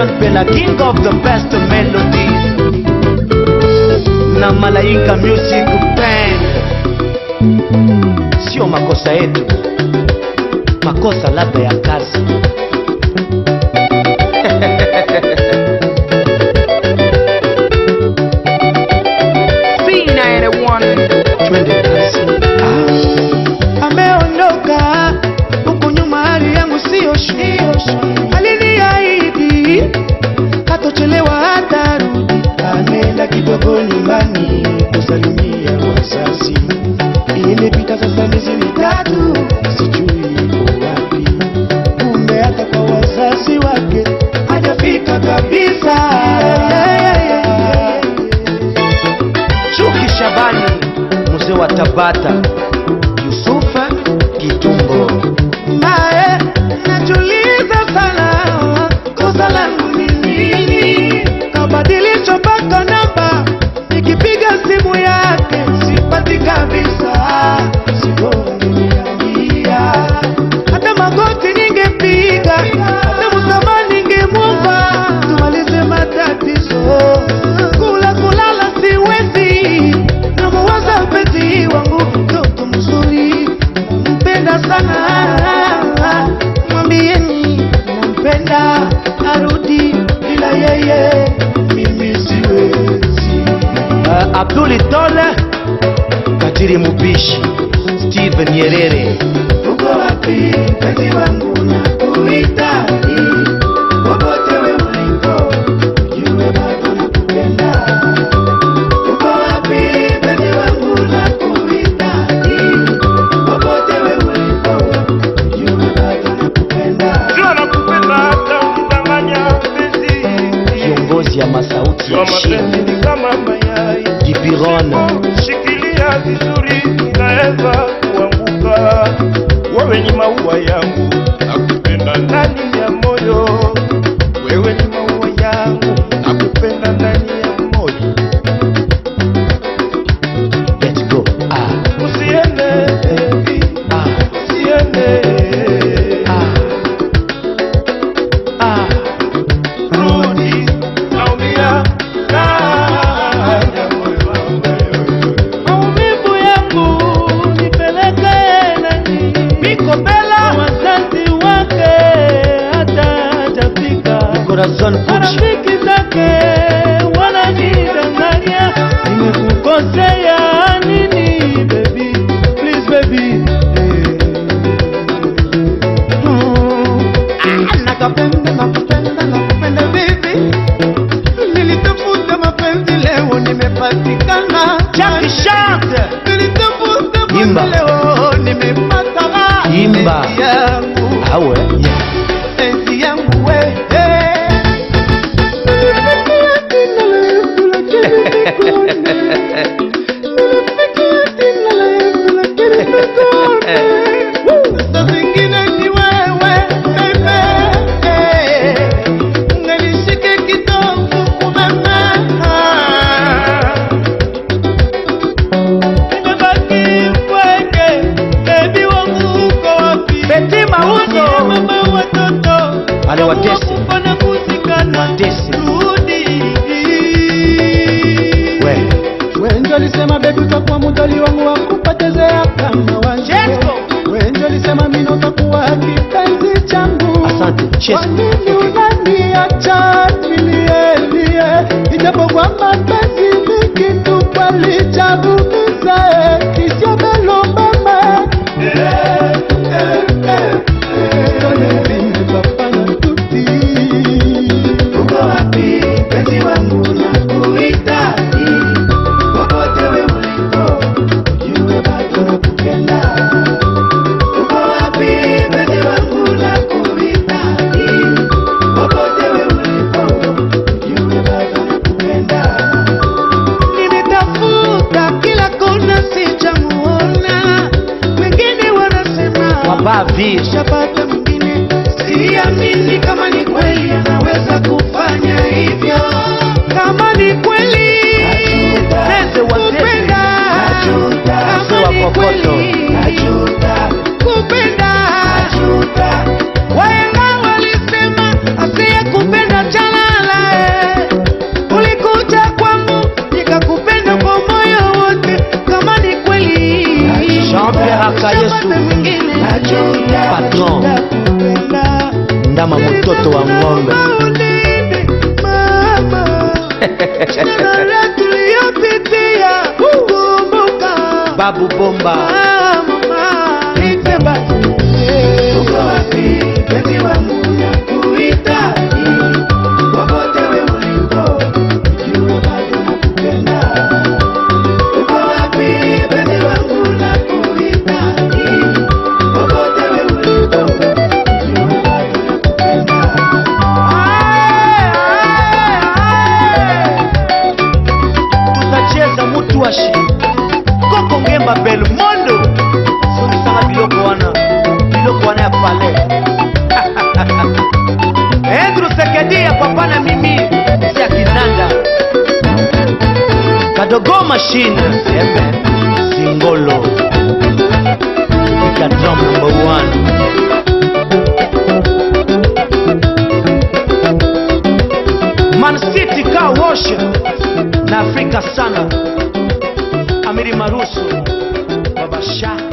Nelson Pela, king of the best melodies, na Malaika Music Band. Sio makosa yetu, makosa labda ya kazi. Twende kazi. Ameondoka huku nyuma, hali yangu sio shwari. Aliniahidi hatochelewa hatarudi. Ameenda kidogo nyumbani kusalimia wazazi. Imepita sasa miezi mitatu, sijui yuko wapi. Kumbe hata kwa wazazi wake hajafika kabisa. Chuki Shabani, mzee wa Tabata, Yusufa Kitumbo. Mae, najuliza sana, kosa langu ni nini? Kabadilisha mpaka namba, nikipiga simu yake sipati kabisa. Sibora ningeniambia, hata magoti ningepiga, hata msamaha ningemwomba, tumalize matatizo. Kulala siwezi, namuwaza mpenzi wangu, mtoto mzuri, nampenda sana. Mwambieni nampenda, arudi, bila yeye mimi siwezi. Abduli Tole, Tajiri Mubishi, Steven Nyerere. Uko wapi mpenzi wangu, nakuhitaji. Popote wewe ulipo, jue bado nakupenda. Uko wapi mpenzi wangu, nakuhitaji. Popote wewe ulipo, jue bado nakupenda. Jua nakupenda hata unidanganya mpenzi. Kiongozi ya masauti ya Kwa mapenzi chini, ni kama mayai, Gibirona. shikilia vizuri, inaweza kuanguka. Wewe ni maua yangu, nakupenda ndani ya moyo. Wewe ni maua yangu, nakupenda ndani ya moyo. Let's go. Usiende baby, usiende. Rudi, naumia ndani ya moyo wangu. Maumivu yangu nipeleke nani? Biko Bella, wazazi wake hata hajafika. Corazon Pucci. Marafiki zake wananidanganya. Nimekukosea nini baby? Please baby. Nakupenda baby. Nilitafuta mapenzi, leo nimepatikana. Jackie Chante. Nilitafuta Imba. mapenzi, leo nimepata. Imba. Enzi yangu, Awe. enzi yangu we. Sasa zingine ni wewe baby. Unganishike kidogo kumama. Nimebaki mpweke, baby wangu uko wapi? Beti Mauzo. Mama watoto Ale Watesi. Wana kuzikana. Watesi. Rudi. We. Wenjo lisema baby utakuwa mudoli wangu wa kupotezea kama wanje. Wenjo lisema mimi utakuwa kipenzi changu. Asante. Kwa Chesco. nini unaniacha nilie? Ijapokuwa mapenzi ni kitu palichagumiza. Kisha melo mama. Uko wapi mpenzi wangu, nakuhitaji. Popote wewe ulipo, jue bado nakupenda. Uko wapi mpenzi wangu, nakuhitaji. Popote wewe ulipo, jue bado nakupenda. Nimetafuta kila kona sijamuona. Wengine wanasema Wabavi. shapata mwingine. Siamini kama ni kweli anaweza kufanya hivyo. Kama ni kweli Teze wa Teze. kupenda. Mzee wa Kama ni Kokoto. kweli kupenda. Wahenga walisema asiye kupenda jana mtoto wa ng'ombe. Babu Bomba. Tutacheza mutuashi Koko Ngemba Belmondo Sunisanga biloko wana ya pale Andrew Sekedi ya papana mimi Sia Kinanda Kadogo Machine Sembe Singolo Ika drum number 1 Man City Car Wash na Afrika sana Amiri Marusu Baba Shah